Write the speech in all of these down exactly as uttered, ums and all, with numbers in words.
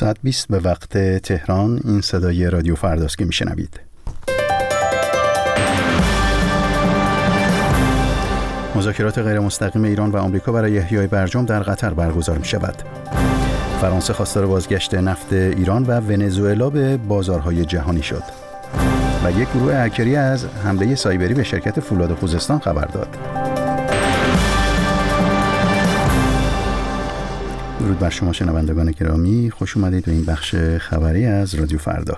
ساعت بیست به وقت تهران. این صدای رادیو فرداست که میشنوید. مذاکرات غیر مستقیم ایران و آمریکا برای احیای برجام در قطر برگزار می شود. فرانسه خواستار بازگشت نفت ایران و ونزوئلا به بازارهای جهانی شد. و یک گروه هکری از حمله سایبری به شرکت فولاد خوزستان خبر داد. درود بر شما شنوندگان گرامی، خوش اومدید به این بخش خبری از رادیو فردا.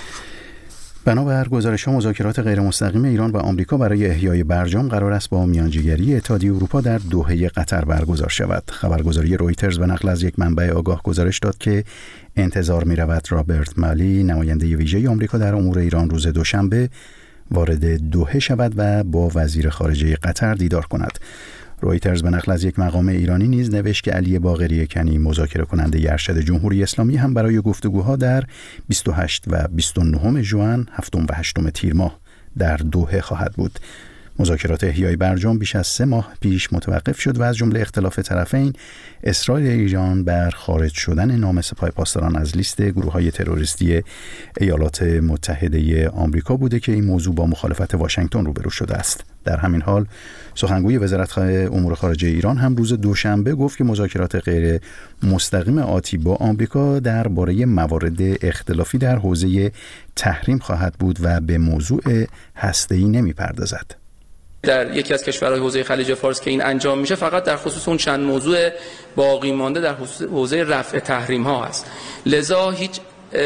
بنابر گزارش‌ها مذاکرات غیر مستقیم ایران و آمریکا برای احیای برجام قرار است با میانجیگری اتحادیه اروپا در دوحه قطر برگزار شود. خبرگزاری رویترز به نقل از یک منبع آگاه گزارش داد که انتظار می‌رود رابرت مالی، نماینده ویژه آمریکا در امور ایران، روز دوشنبه وارد دوحه شود و با وزیر خارجه قطر دیدار کند. رویترز به نقل از یک مقام ایرانی نیز نوشت که علی باقری کنی، مذاکره کننده ارشد جمهوری اسلامی، هم برای گفتگوها در بیست و هشت و بیست و نه ژوئن، هفتم و هشتم تیر ماه در دوحه خواهد بود. مذاکرات احیای برجام بیش از سه ماه پیش متوقف شد و از جمله اختلاف طرفین اصرار ایران بر خارج شدن نام سپاه پاسداران از لیست گروه‌های تروریستی ایالات متحده آمریکا بوده که این موضوع با مخالفت واشنگتن روبرو شده است. در همین حال سخنگوی وزارت امور خارجه ایران هم روز دوشنبه گفت که مذاکرات غیر مستقیم آتی با آمریکا درباره موارد اختلافی در حوزه تحریم خواهد بود و به موضوع هسته‌ای نمی‌پردازد. در یکی از کشورهای حوزه خلیج فارس که این انجام میشه فقط در خصوص اون چند موضوع باقی مانده در خصوص حوزه رفع تحریم ها هست. لذا هیچ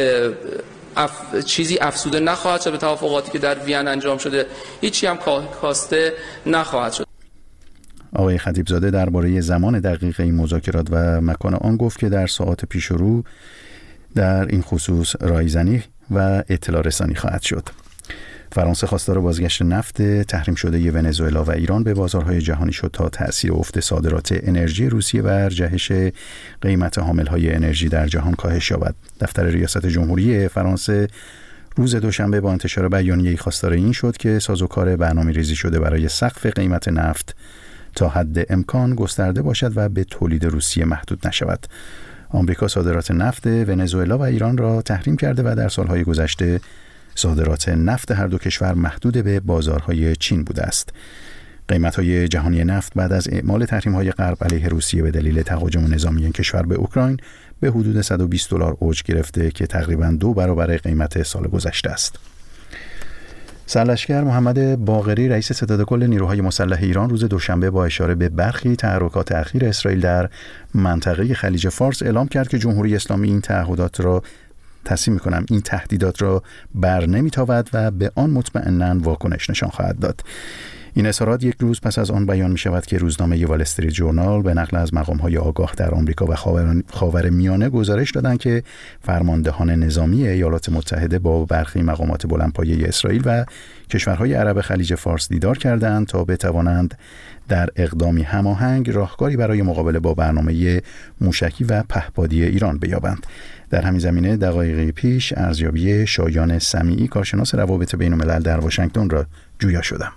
اف... چیزی افسوده نخواهد شد به توافقاتی که در وین انجام شده، هیچی هم کاسته نخواهد شد. آقای خطیبزاده درباره زمان دقیق این مذاکرات و مکان آن گفت که در ساعات پیش رو در این خصوص رایزنی و اطلاع رسانی خواهد شد. فرانسه خواستار بازگشت نفت تحریم شده ونزوئلا و ایران به بازارهای جهانی شد تا تأثیر افت صادرات انرژی روسیه بر جهش قیمت حاملهای انرژی در جهان کاهش یابد. دفتر ریاست جمهوری فرانسه روز دوشنبه با انتشار بیانیه‌ای خواستار این شد که سازوکار برنامه‌ریزی شده برای سقف قیمت نفت تا حد امکان گسترده باشد و به تولید روسیه محدود نشود. آمریکا صادرات نفت ونزوئلا و ایران را تحریم کرده و در سالهای گذشته صادرات نفت هر دو کشور محدود به بازارهای چین بوده است. قیمت‌های جهانی نفت بعد از اعمال تحریم‌های غرب علیه روسیه به دلیل تهاجم نظامی این کشور به اوکراین به حدود صد و بیست دلار اوج گرفته که تقریباً دو برابر قیمت سال گذشته است. سرلشکر محمد باقری، رئیس ستاد کل نیروهای مسلح ایران، روز دوشنبه با اشاره به برخی تحرکات اخیر اسرائیل در منطقه خلیج فارس اعلام کرد که جمهوری اسلامی این تعهدات را تصمیم میکنم این تهدیدات را بر نمیتابد و به آن مطمئناً واکنش نشان خواهد داد. این اظهارات یک روز پس از آن بیان می شود که روزنامه وال استریت جورنال به نقل از مقام‌های آگاه در آمریکا و خاورمیانه گزارش دادند که فرماندهان نظامی ایالات متحده با برخی مقامات بلندپایه اسرائیل و کشورهای عرب خلیج فارس دیدار کردند تا بتوانند در اقدامی هماهنگ راهکاری برای مقابله با برنامه موشکی و پهپادی ایران بیابند. در همین زمینه دقایقی پیش ارزیابی شایان سمیعی، کارشناس روابط بین الملل در واشنگتن، را جویا شدم.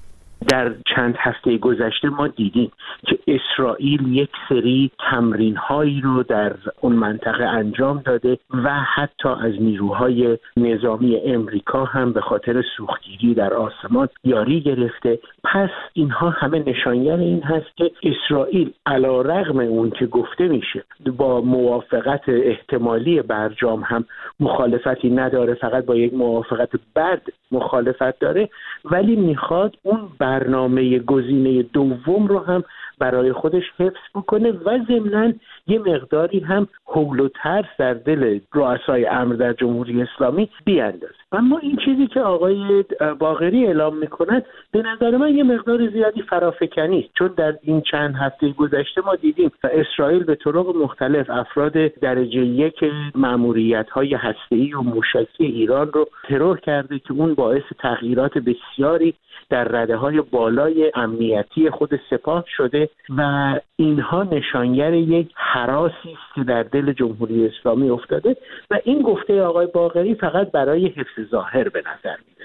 در چند هفته گذشته ما دیدیم که اسرائیل یک سری تمرین‌هایی رو در اون منطقه انجام داده و حتی از نیروهای نظامی امریکا هم به خاطر سوختگیری در آسمان یاری گرفته. پس اینها همه نشانگر این هست که اسرائیل علیرغم اون که گفته میشه با موافقت احتمالی برجام هم مخالفتی نداره، فقط با یک موافقت بد مخالفت داره، ولی میخواد اون برنامه گزینه دوم رو هم برای خودش حفظ بکنه و ضمناً یه مقداری هم هول و ترس در دل رؤسای امر در جمهوری اسلامی بیاندازه. اما این چیزی که آقای باقری اعلام میکنند به نظر من یه مقدار زیادی فرافکنی است، چون در این چند هفته گذشته ما دیدیم اسرائیل به طرق مختلف افراد درجه یک ماموریت‌های هسته‌ای و موشکی ایران رو ترور کرده که اون باعث تغییرات بسیاری در رده‌های بالای امنیتی خود سپاه شده و اینها نشانگر یک هراسی است که در دل جمهوری اسلامی افتاده و این گفته آقای باقری فقط برای حفظ ظاهر به نظر میرسه.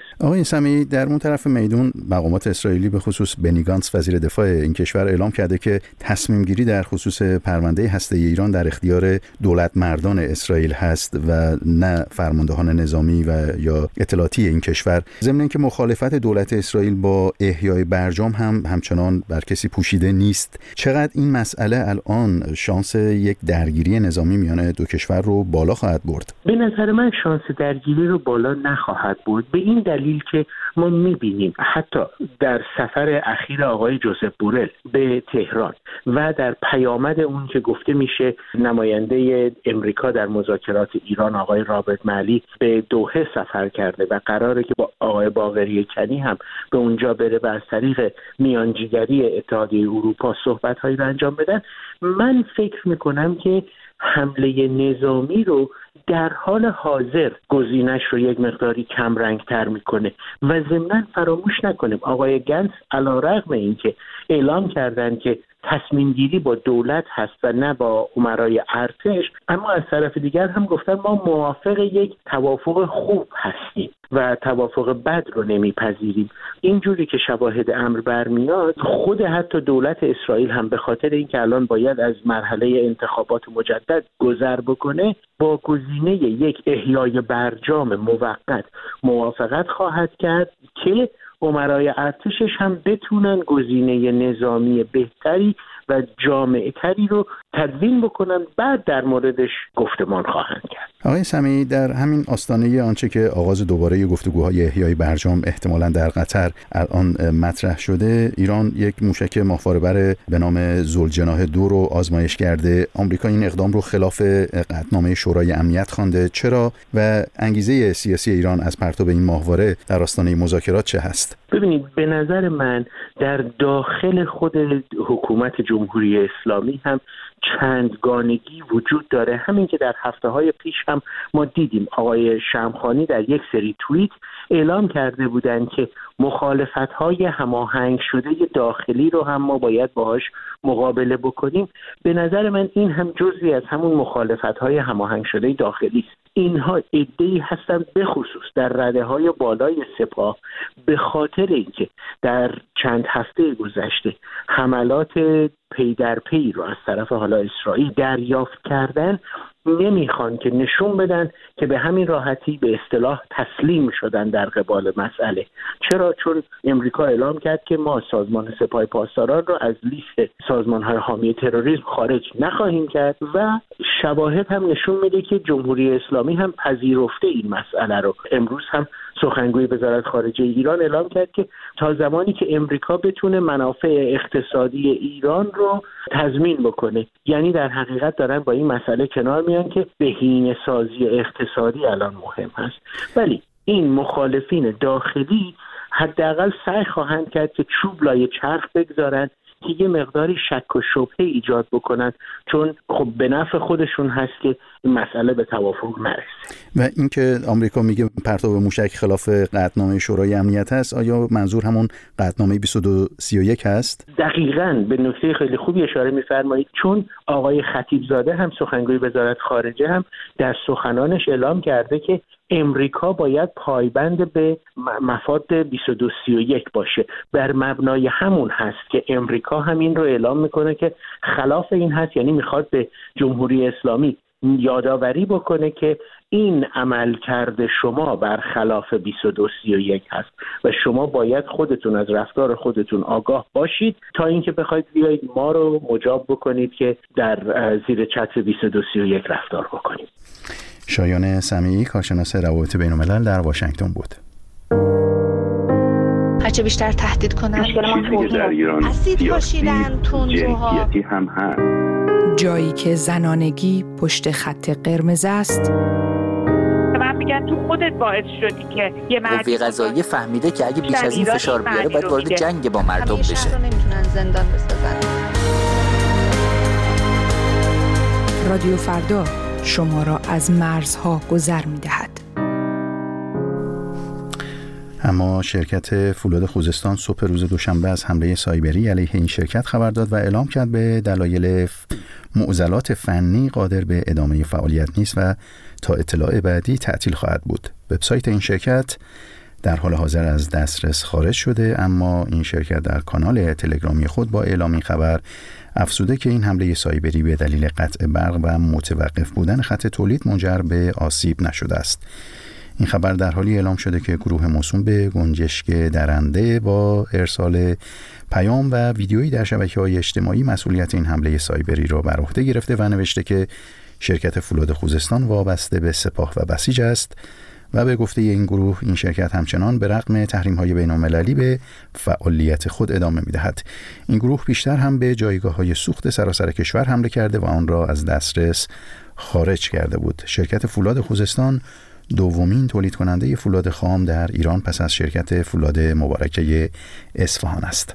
آقای سمیعی، در اون طرف میدون مقامات اسرائیلی به خصوص بنی گانتس وزیر دفاع این کشور اعلام کرده که تصمیم گیری در خصوص پرونده هسته‌ای ایران در اختیار دولت مردان اسرائیل هست و نه فرماندهان نظامی و یا اطلاعاتی این کشور. ضمن اینکه مخالفت دولت اسرائیل با احیای برجام هم همچنان بر کسی پوشیده نیست. چقدر این مسئله الان شانس یک درگیری نظامی میان دو کشور رو بالا خواهد برد؟ به نظر من شانس درگیری رو بالا نخواهد برد، به این دلیل که ما می‌بینیم حتی در سفر اخیر آقای جوزف بورل به تهران و در پیامد اون که گفته میشه نماینده امریکا در مذاکرات ایران آقای رابرت مالی به دوحه سفر کرده و قراره که با آقای باقری کنی هم به اونجا بره و از طریق میانجیگری اتحادیه اروپا صحبت‌هایی رو انجام بدن، من فکر میکنم که حمله نظامی رو در حال حاضر گزینش رو یک مقداری کم رنگ تر میکنه و ضمناً فراموش نکنیم آقای گنس علیرغم اینکه اعلام کردن که تصمیم گیری با دولت هست و نه با امرای ارتش، اما از طرف دیگر هم گفتن ما موافق یک توافق خوب هستیم و توافق بد رو نمیپذیریم. اینجوری که شواهد امر برمیاد، خود حتی دولت اسرائیل هم به خاطر اینکه الان باید از مرحله انتخابات مجدد گذر بکنه با گزینه یک احیای برجام موقت موافقت خواهد کرد که امرای ارتشش هم بتونن گزینه نظامی بهتری و جامع‌تری رو تدوین بکنن، بعد در موردش گفتمان خواهند کرد. آقای سمیعی، در همین آستانه آنچه که آغاز دوباره گفتگوهای احیای برجام احتمالاً در قطر الان مطرح شده، ایران یک موشک ماهواره‌بر به نام ذوالجناح دو رو آزمایش کرده. آمریکا این اقدام رو خلاف قطعنامه شورای امنیت خوانده. چرا و انگیزه سیاسی ایران از پرتاب این ماهواره در آستانه مذاکرات چه هست؟ ببینید، به نظر من در داخل خود حکومت جمهوری اسلامی هم چندگانگی وجود داره. همین که در هفته‌های پیش هم ما دیدیم آقای شمخانی در یک سری توییت اعلام کرده بودند که مخالفت‌های هماهنگ شده داخلی رو هم ما باید باهاش مقابله بکنیم. به نظر من این هم جزئی از همون مخالفت‌های هماهنگ شده داخلی است. اینها عده‌ای هستند به خصوص در رده‌های بالای سپاه به خاطر اینکه در چند هفته گذشته حملات پی در پی رو از طرف حالا اسرائیل دریافت کردن، نمیخوان که نشون بدن که به همین راحتی به اصطلاح تسلیم شدن در قبال مسئله. چرا؟ چون امریکا اعلام کرد که ما سازمان سپاه پاسداران رو از لیست سازمان‌های حامی تروریسم خارج نخواهیم کرد و شواهد هم نشون میده که جمهوری اسلامی هم پذیرفته این مسئله رو. امروز هم سخنگوی وزارت خارجه ایران اعلام کرد که تا زمانی که امریکا بتونه منافع اقتصادی ایران رو تضمین بکنه، یعنی در حقیقت دارن با این مسئله کنار میان که بهینه‌سازی اقتصادی الان مهم هست. ولی این مخالفین داخلی حداقل سعی خواهند کرد که چوب لای چرخ بگذارن که یه مقداری شک و شبهه ایجاد بکنن، چون خب به نفع خودشون هست که این مسئله به توافق نرسه. و اینکه آمریکا میگه پرتاب موشک خلاف قطعنامه شورای امنیت هست، آیا منظور همون قطعنامه بیست و دو سی و یک هست؟ دقیقاً به نکته خیلی خوبی اشاره می‌فرمایید، چون آقای خطیبزاده هم سخنگوی وزارت خارجه هم در سخنانش اعلام کرده که امریکا باید پایبند به مفاد بیست و دو سی و یک باشه. بر مبنای همون هست که امریکا هم این رو اعلام میکنه که خلاف این هست، یعنی میخواد به جمهوری اسلامی یادآوری بکنه که این عمل کرده شما برخلاف بیست و دو سی و یک هست و شما باید خودتون از رفتار خودتون آگاه باشید تا اینکه بخواید بیایید ما رو مجاب بکنید که در زیر چتر بیست و دو سی و یک رفتار بکنید. شایان سمیعی، کارشناس روابط بین‌الملل در واشنگتن بود. هرچه بیشتر تهدید کنن چیزی که در ایران سیاسی جنسیتی هم هست. جایی که زنانگی پشت خط قرمز است. من میگم تو خودت باعث شدی که یه مرد قوه قضاییه فهمیده که اگه بیش از این فشار بیاره باید وارد جنگ با مردم بشه. همیشه رو نمیتونن زندان بسازن. رادیو فردا شما را از مرزها گذر می‌دهد. اما شرکت فولاد خوزستان صبح روز دوشنبه از حمله سایبری علیه این شرکت خبر داد و اعلام کرد به دلایل معضلات فنی قادر به ادامه فعالیت نیست و تا اطلاع بعدی تعطیل خواهد بود. وبسایت این شرکت در حال حاضر از دسترس خارج شده، اما این شرکت در کانال تلگرامی خود با اعلام این خبر افزوده که این حمله سایبری به دلیل قطع برق و متوقف بودن خط تولید منجر به آسیب نشده است. این خبر در حالی اعلام شده که گروه موسوم به گنجشک درنده با ارسال پیام و ویدیویی در شبکه‌های اجتماعی مسئولیت این حمله سایبری را بر عهده گرفته و نوشته که شرکت فولاد خوزستان وابسته به سپاه و بسیج است و به گفته این گروه این شرکت همچنان به رغم تحریم‌های بین‌المللی به فعالیت خود ادامه می‌دهد. این گروه بیشتر هم به جایگاه‌های سوخت سراسر کشور حمله کرده و آن را از دسترس خارج کرده بود. شرکت فولاد خوزستان دومین تولید کننده فولاد خام در ایران پس از شرکت فولاد مبارکه اصفهان است.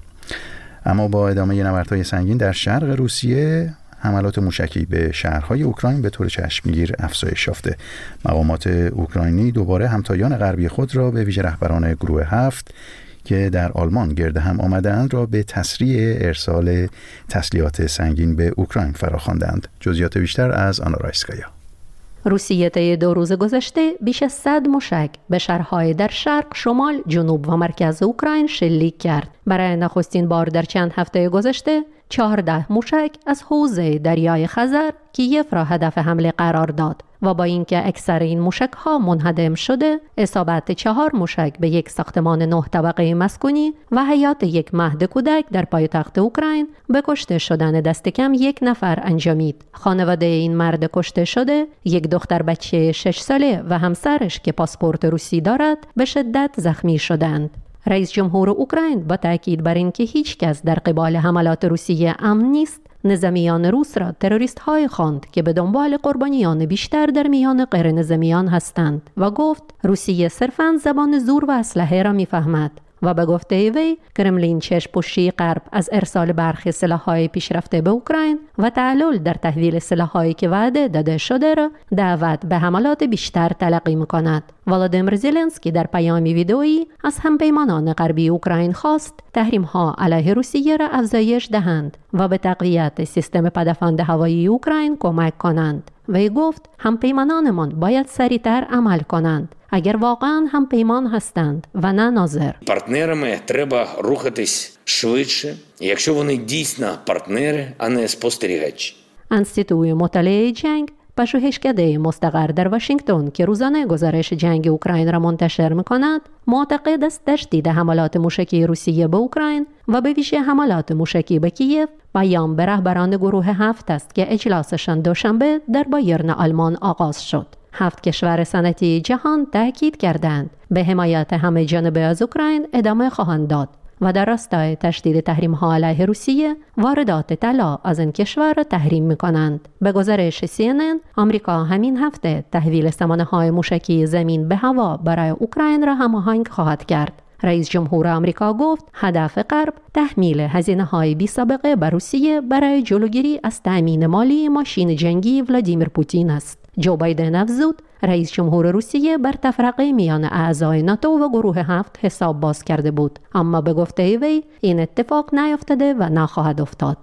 اما با ادامه نبردهای سنگین در شرق روسیه، حملات موشکی به شهرهای اوکراین به طور چشمگیر افزایش یافته. مقامات اوکراینی دوباره همتایان غربی خود را به ویژه رهبران گروه هفت که در آلمان گرد هم آمدند را به تسریع ارسال تسلیحات سنگین به اوکراین فراخواندند. جزئیات بیشتر از آنا رایسکایا. روسیه طی دو روز گذشته بیش از صد موشک به شهرهای در شرق، شمال، جنوب و مرکز اوکراین شلیک کرد. برای نخستین بار در چند هفته گذشته چهارده موشک از حوزه دریای خزر کیف را هدف حمله قرار داد و با اینکه اکثر این موشک‌ها منهدم شده، اصابت چهار موشک به یک ساختمان نه طبقه مسکونی و حیات یک مهد کودک در پایتخت اوکراین به کشته شدن دست کم یک نفر انجامید. خانواده این مرد کشته شده، یک دختر بچه شش ساله و همسرش که پاسپورت روسی دارد، به شدت زخمی شدند. رئیس جمهور اوکراین با تاکید بر اینکه هیچ کس در قبال حملات روسیه امن نیست، نظامیان روس را تروریست های خواند که به دنبال قربانیان بیشتر در میان غیر نظامیان هستند و گفت روسیه صرفاً زبان زور و اسلحه را میفهمد. و به گفته وی کرملین چشم‌پوشی غرب از ارسال برخی سلاح‌های پیشرفته به اوکراین و تعلل در تحویل سلاح‌هایی که وعده داده شده را دعوت به حملات بیشتر تلقی می‌کند. ولادیمیر زلنسکی در پیامی ویدئویی از همپیمانان غربی اوکراین خواست تحریم‌ها علیه روسیه را افزایش دهند و به تقویت سیستم پدافند هوایی اوکراین کمک کنند. وی گفت همپیمانانمان باید سریعتر عمل کنند اگر واقعا هم پیمان هستند و نه ناظر. Партнерами треба рухатись швидше, якщо вони дійсно партнери, а не спостерігачі. انستیتوی مطالعه جنگ پژوهشکده مستقر در واشنگتن که روزانه گزارش جنگ اوکراین را منتشر می‌کند، معتقد است تشدید حملات موشکی روسیه به اوکراین و به ویژه حملات موشکی به کیف پیام به رهبران گروه هفت است که اجلاسشان دوشنبه در بایرن آلمان آغاز شد. هفت کشور صنعتی جهان تاکید کردند به حمایت همه جانبه از اوکراین ادامه خواهند داد و در راستای تشدید تحریم‌ها علیه روسیه واردات طلا از این کشور را تحریم می‌کنند. به گزارش سی ان ان، آمریکا همین هفته تحویل سامانه‌های موشکی زمین به هوا برای اوکراین را هماهنگ خواهد کرد. رئیس جمهور آمریکا گفت هدف غرب تحمیل هزینه‌های بی‌سابقه به روسیه برای جلوگیری از تأمین مالی ماشین جنگی ولادیمیر پوتین است. جو بایدن افزود رئیس جمهور روسیه بر تفرقه میان اعضای ناتو و گروه هفت حساب باز کرده بود، اما به گفته وی این اتفاق نیفتاده و نخواهد افتاد.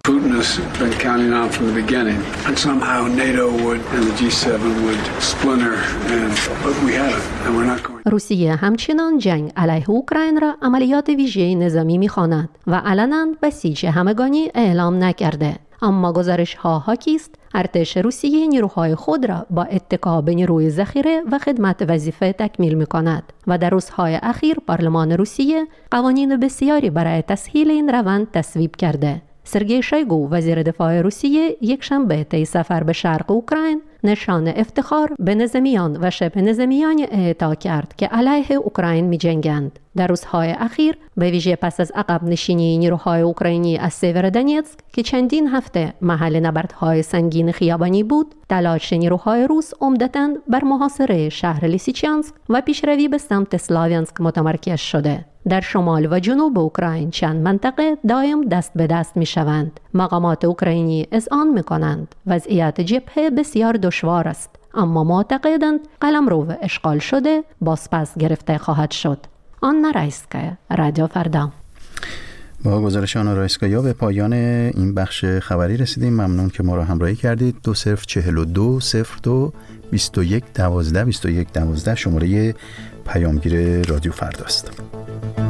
روسیه همچنان جنگ علیه اوکراین را عملیات ویژه نظامی می‌خواند و علنا بسیج همگانی اعلام نکرده. اما گزارش ها حاکی است ارتش روسیه نیروهای خود را با اتکا به نیروی ذخیره و خدمت وظیفه تکمیل می کند و در روزهای اخیر پارلمان روسیه قوانین بسیاری برای تسهیل این روند تصویب کرده. سرگئی شویگو وزیر دفاع روسیه یک شنبه طی سفر به شرق اوکراین نشان افتخار به نظامیان و شبه نظامیان اعطا کرد که علیه اوکراین می جنگند. در روزهای اخیر به ویژه پس از عقب نشینی نیروهای اوکراینی از سیورودونتسک که چندین هفته محل نبردهای سنگین خیابانی بود، تلاش نیروهای روس عمدتاً بر محاصره شهر لیسیچانسک و پیشروی به سمت اسلاویانسک متمرکز شده. در شمال و جنوب اوکراین چند منطقه دائم دست به دست می شوند. مقامات اوکراینی اذعان می کنند وضعیت جبهه بسیار دشوار است، اما معتقدند قلمرو اشغال شده بازپس گرفته خواهد شد. آنا رایسکایا، رادیو فردا. با گزارش آنا رایسکایا به پایان این بخش خبری رسیدیم. ممنون که ما را همراهی کردید. دو صفر چهل و دو صفر دو بیست و یک دوازده بیست و یک دوازده شماره پیامگیر رادیو فرداست.